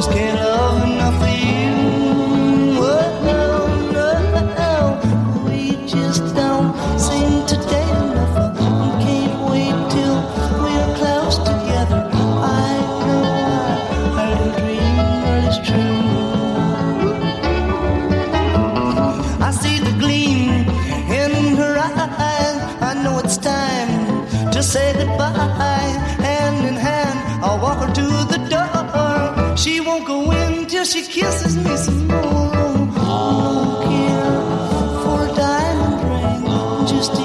just can't love enough for you. Oh, no, we just don't seem to date enough. Can't wait till we're close together. I know our little dream is true. I see the gleam in her eyes. I know it's time to say goodbye. Hand in hand, I'll walk her to the door. She won't go in till she kisses me some more. I don't care for a diamond ring, just